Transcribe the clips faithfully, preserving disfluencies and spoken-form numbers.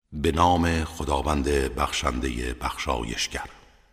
به نام خداوند بخشنده بخشایشگر.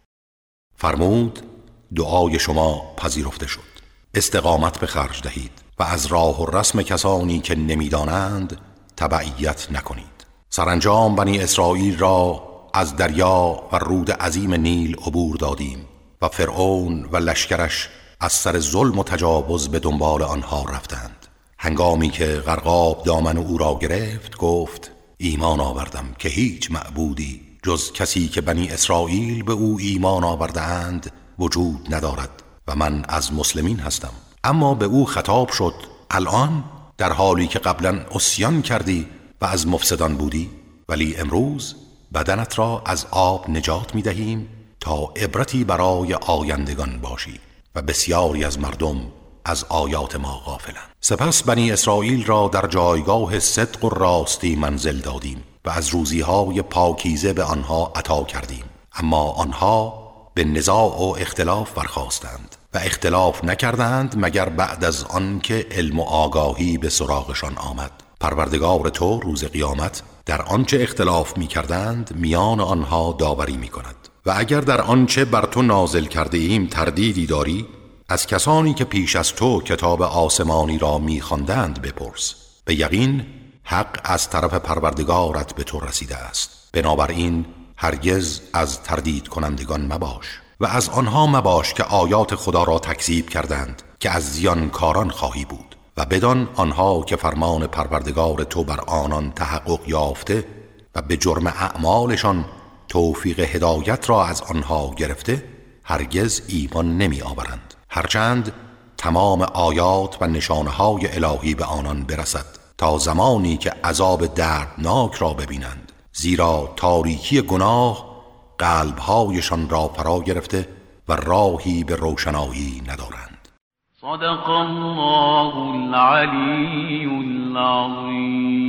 فرمود دعای شما پذیرفته شد. استقامت به خرج دهید و از راه و رسم کسانی که نمیدانند تبعیت نکنید. سرانجام بنی اسرائیل را از دریا و رود عظیم نیل عبور دادیم و فرعون و لشکرش از سر ظلم و تجاوز به دنبال آنها رفتند. هنگامی که غرقاب دامن او را گرفت گفت ایمان آوردم که هیچ معبودی جز کسی که بنی اسرائیل به او ایمان آوردند وجود ندارد و من از مسلمین هستم. اما به او خطاب شد الان در حالی که قبلا عصیان کردی و از مفسدان بودی، ولی امروز بدنت را از آب نجات می دهیم تا عبرتی برای آیندگان باشی و بسیاری از مردم از آیات ما غافلند. سپس بنی اسرائیل را در جایگاه صدق و راستی منزل دادیم و از روزیهای پاکیزه به آنها عطا کردیم، اما آنها به نزاع و اختلاف برخاستند و اختلاف نکردند مگر بعد از آن که علم و آگاهی به سراغشان آمد. پروردگار تو روز قیامت در آنچه اختلاف می کردند میان آنها داوری می کند. و اگر در آنچه بر تو نازل کرده ایم تردیدی داری، از کسانی که پیش از تو کتاب آسمانی را می خواندند بپرس. به یقین حق از طرف پروردگارت به تو رسیده است. بنابراین هرگز از تردید کنندگان مباش و از آنها مباش که آیات خدا را تکذیب کردند که از زیانکاران خواهی بود. و بدان آنها که فرمان پروردگار تو بر آنان تحقق یافته و به جرم اعمالشان توفیق هدایت را از آنها گرفته هرگز ایمان نمی آورند، هرچند تمام آیات و نشانهای الهی به آنان برسد، تا زمانی که عذاب دردناک را ببینند، زیرا تاریکی گناه قلبهایشان را فرا گرفته و راهی به روشنایی ندارند. صدق الله العلی العظیم.